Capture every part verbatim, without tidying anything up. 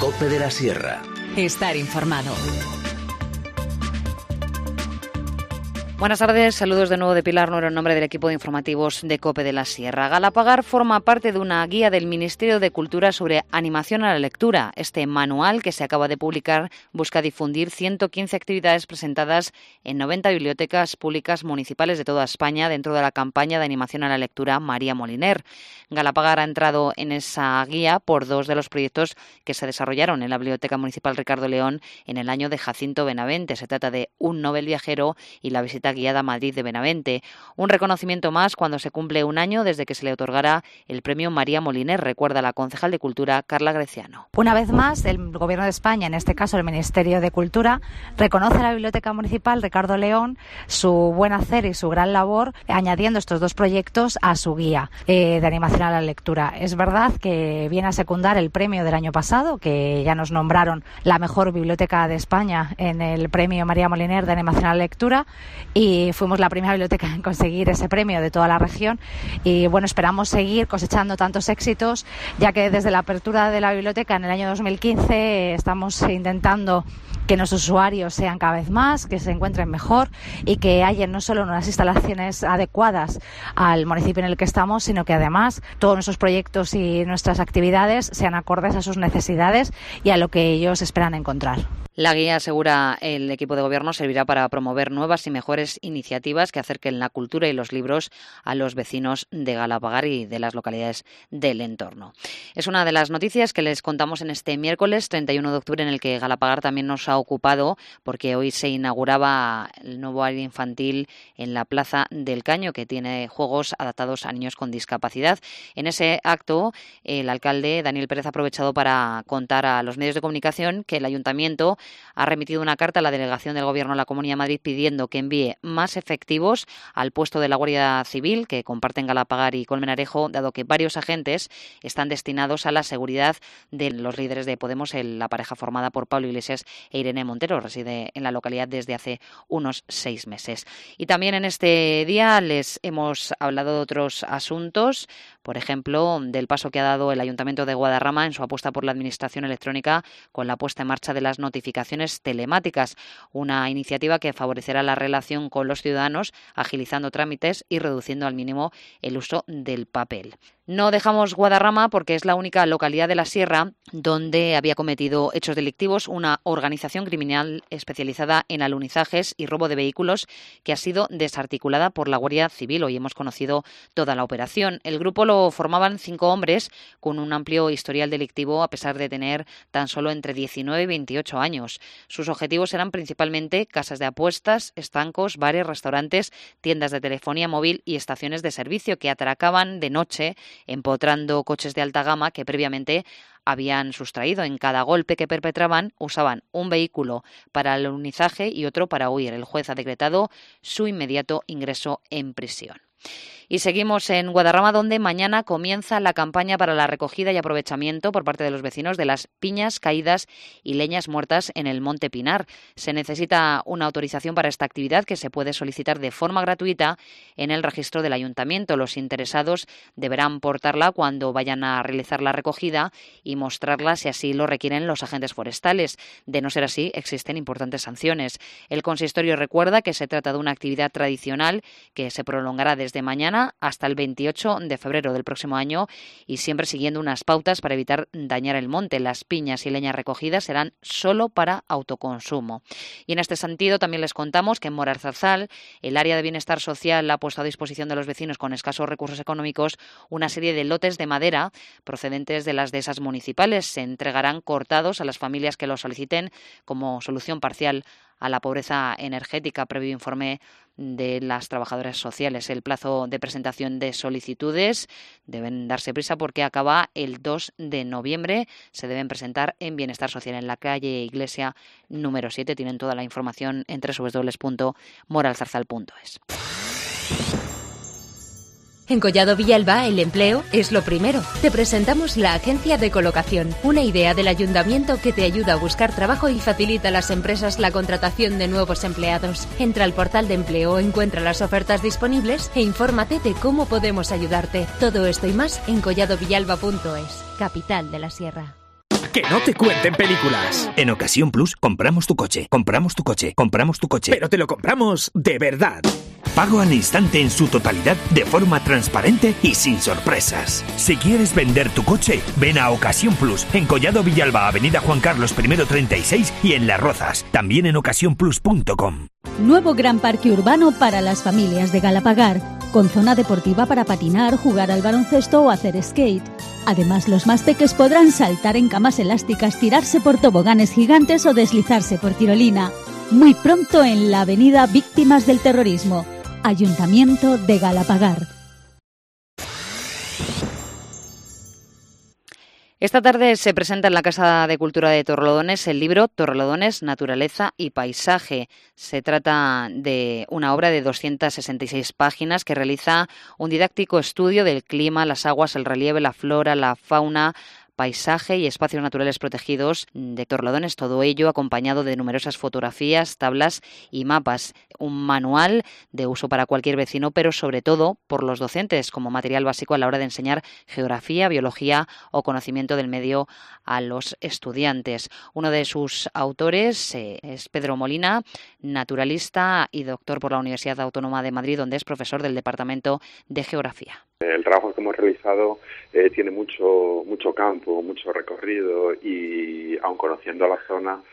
COPE de la Sierra. Estar informado. Buenas tardes, saludos de nuevo de Pilar Nuero en nombre del equipo de informativos de COPE de la Sierra. Galapagar forma parte de una guía del Ministerio de Cultura sobre animación a la lectura. Este manual, que se acaba de publicar, busca difundir ciento quince actividades presentadas en noventa bibliotecas públicas municipales de toda España dentro de la campaña de animación a la lectura María Moliner. Galapagar ha entrado en esa guía por dos de los proyectos que se desarrollaron en la Biblioteca Municipal Ricardo León en el año de Jacinto Benavente. Se trata de Un Nobel Viajero y la visita guiada a Madrid de Benavente. Un reconocimiento más cuando se cumple un año desde que se le otorgara el premio María Moliner, recuerda la concejal de Cultura, Carla Greciano. Una vez más, el Gobierno de España, en este caso el Ministerio de Cultura, reconoce a la Biblioteca Municipal Ricardo León su buen hacer y su gran labor, añadiendo estos dos proyectos a su guía eh, de animación a la lectura. Es verdad que viene a secundar el premio del año pasado, que ya nos nombraron la mejor biblioteca de España en el premio María Moliner de animación a la lectura, y fuimos la primera biblioteca en conseguir ese premio de toda la región. Y bueno, esperamos seguir cosechando tantos éxitos, ya que desde la apertura de la biblioteca en el año dos mil quince estamos intentando que nuestros usuarios sean cada vez más, que se encuentren mejor y que haya no solo unas instalaciones adecuadas al municipio en el que estamos, sino que además todos nuestros proyectos y nuestras actividades sean acordes a sus necesidades y a lo que ellos esperan encontrar. La guía, asegura el equipo de gobierno, servirá para promover nuevas y mejores iniciativas que acerquen la cultura y los libros a los vecinos de Galapagar y de las localidades del entorno. Es una de las noticias que les contamos en este miércoles treinta y uno de octubre, en el que Galapagar también nos ha ocupado, porque hoy se inauguraba el nuevo área infantil en la Plaza del Caño, que tiene juegos adaptados a niños con discapacidad. En ese acto, el alcalde Daniel Pérez ha aprovechado para contar a los medios de comunicación que el ayuntamiento ha remitido una carta a la delegación del Gobierno de la Comunidad de Madrid pidiendo que envíe más efectivos al puesto de la Guardia Civil que comparten Galapagar y Colmenarejo, dado que varios agentes están destinados a la seguridad de los líderes de Podemos, la pareja formada por Pablo Iglesias e Irene Montero. Reside en la localidad desde hace unos seis meses. Y también en este día les hemos hablado de otros asuntos, por ejemplo, del paso que ha dado el Ayuntamiento de Guadarrama en su apuesta por la administración electrónica con la puesta en marcha de las notificaciones telemáticas, una iniciativa que favorecerá la relación con los ciudadanos, agilizando trámites y reduciendo al mínimo el uso del papel. No dejamos Guadarrama porque es la única localidad de la Sierra donde había cometido hechos delictivos una organización criminal especializada en alunizajes y robo de vehículos que ha sido desarticulada por la Guardia Civil. Hoy hemos conocido toda la operación. El grupo lo formaban cinco hombres con un amplio historial delictivo, a pesar de tener tan solo entre diecinueve y veintiocho años. Sus objetivos eran principalmente casas de apuestas, estancos, bares, restaurantes, tiendas de telefonía móvil y estaciones de servicio que atracaban de noche, empotrando coches de alta gama que previamente habían sustraído. En cada golpe que perpetraban usaban un vehículo para el alunizaje y otro para huir. El juez ha decretado su inmediato ingreso en prisión. Y seguimos en Guadarrama, donde mañana comienza la campaña para la recogida y aprovechamiento por parte de los vecinos de las piñas caídas y leñas muertas en el Monte Pinar. Se necesita una autorización para esta actividad que se puede solicitar de forma gratuita en el registro del ayuntamiento. Los interesados deberán portarla cuando vayan a realizar la recogida y mostrarla si así lo requieren los agentes forestales. De no ser así, existen importantes sanciones. El consistorio recuerda que se trata de una actividad tradicional que se prolongará desde mañana hasta el veintiocho de febrero del próximo año y siempre siguiendo unas pautas para evitar dañar el monte. Las piñas y leñas recogidas serán solo para autoconsumo. Y en este sentido también les contamos que en Moralzarzal el área de bienestar social ha puesto a disposición de los vecinos con escasos recursos económicos una serie de lotes de madera procedentes de las dehesas municipales. Se entregarán cortados a las familias que lo soliciten como solución parcial a la pobreza energética, previo informe de las trabajadoras sociales. El plazo de presentación de solicitudes deben darse prisa porque acaba el dos de noviembre. Se deben presentar en Bienestar Social en la calle Iglesia número siete. Tienen toda la información en doble u doble u doble u punto moralzarzal punto es. En Collado Villalba, el empleo es lo primero. Te presentamos la Agencia de Colocación, una idea del ayuntamiento que te ayuda a buscar trabajo y facilita a las empresas la contratación de nuevos empleados. Entra al portal de empleo, encuentra las ofertas disponibles e infórmate de cómo podemos ayudarte. Todo esto y más en collado villalba punto es, capital de la Sierra. que no te cuenten películas. En Ocasión Plus, compramos tu coche, compramos tu coche, compramos tu coche. Pero te lo compramos de verdad. Pago al instante en su totalidad, de forma transparente y sin sorpresas. Si quieres vender tu coche, ven a Ocasión Plus, en Collado Villalba, Avenida Juan Carlos I treinta y seis y en Las Rozas, también en ocasión plus punto com. Nuevo gran parque urbano para las familias de Galapagar, con zona deportiva para patinar, jugar al baloncesto o hacer skate. Además, los más peques podrán saltar en camas elásticas, tirarse por toboganes gigantes o deslizarse por tirolina. Muy pronto en la avenida Víctimas del Terrorismo. Ayuntamiento de Galapagar. Esta tarde se presenta en la Casa de Cultura de Torrelodones el libro Torrelodones, Naturaleza y Paisaje. Se trata de una obra de doscientas sesenta y seis páginas que realiza un didáctico estudio del clima, las aguas, el relieve, la flora, la fauna, paisaje y espacios naturales protegidos de Torrelodones, todo ello acompañado de numerosas fotografías, tablas y mapas. Un manual de uso para cualquier vecino, pero sobre todo por los docentes como material básico a la hora de enseñar geografía, biología o conocimiento del medio a los estudiantes. Uno de sus autores eh, es Pedro Molina, naturalista y doctor por la Universidad Autónoma de Madrid, donde es profesor del Departamento de Geografía. El trabajo que hemos realizado eh, tiene mucho mucho campo, mucho recorrido y, aun conociendo la zona,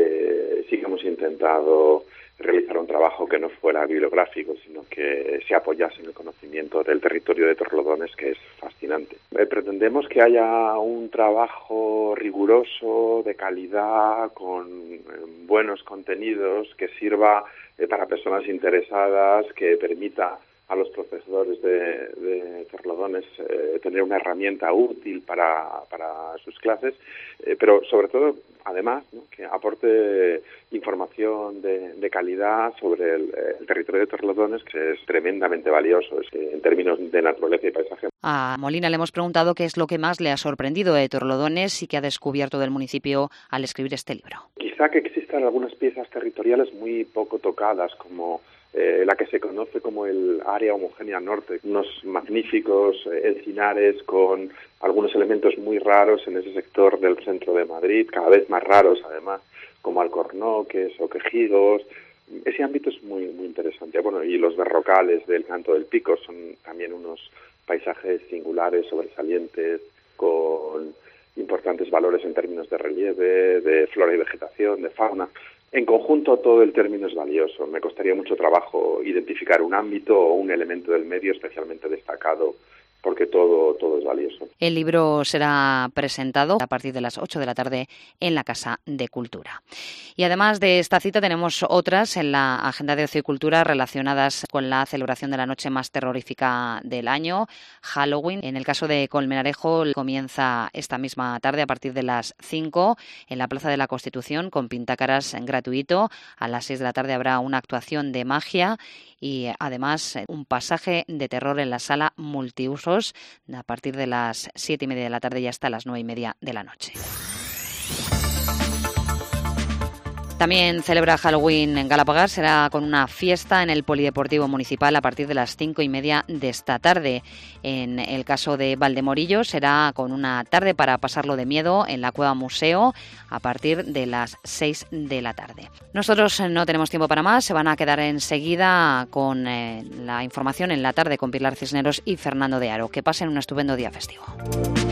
eh, sí que hemos intentado realizar un trabajo que no fuera bibliográfico, sino que se apoyase en el conocimiento del territorio de Torrelodones, que es fascinante. Eh, pretendemos que haya un trabajo riguroso, de calidad, con eh, buenos contenidos, que sirva eh, para personas interesadas, que permita a los profesores de, de Torrelodones eh, tener una herramienta útil para, para sus clases, eh, pero sobre todo, además, ¿no?, que aporte información de, de calidad sobre el, el territorio de Torrelodones, que es tremendamente valioso eh, en términos de naturaleza y paisaje. A Molina le hemos preguntado qué es lo que más le ha sorprendido de Torrelodones y qué ha descubierto del municipio al escribir este libro. Quizá que existan algunas piezas territoriales muy poco tocadas, como Eh, la que se conoce como el área homogénea norte, unos magníficos eh, encinares con algunos elementos muy raros en ese sector del centro de Madrid, cada vez más raros además, como alcornoques o quejigos. Ese ámbito es muy muy interesante. Bueno, y los berrocales del Canto del Pico son también unos paisajes singulares, sobresalientes, con importantes valores en términos de relieve, de flora y vegetación, de fauna. En conjunto, todo el término es valioso. Me costaría mucho trabajo identificar un ámbito o un elemento del medio especialmente destacado, porque todo, todo es valioso. El libro será presentado a partir de las ocho de la tarde en la Casa de Cultura. Y además de esta cita tenemos otras en la agenda de ocio y cultura relacionadas con la celebración de la noche más terrorífica del año, Halloween. En el caso de Colmenarejo comienza esta misma tarde a partir de las cinco en la Plaza de la Constitución con pintacaras gratuito. A las seis de la tarde habrá una actuación de magia y además un pasaje de terror en la sala multiusos a partir de las siete y media de la tarde y hasta las nueve y media de la noche. También celebra Halloween en Galapagar, será con una fiesta en el Polideportivo Municipal a partir de las cinco y media de esta tarde. En el caso de Valdemorillo será con una tarde para pasarlo de miedo en la Cueva Museo a partir de las seis de la tarde. Nosotros no tenemos tiempo para más, se van a quedar enseguida con eh, la información en la tarde con Pilar Cisneros y Fernando de Aro. Que pasen un estupendo día festivo.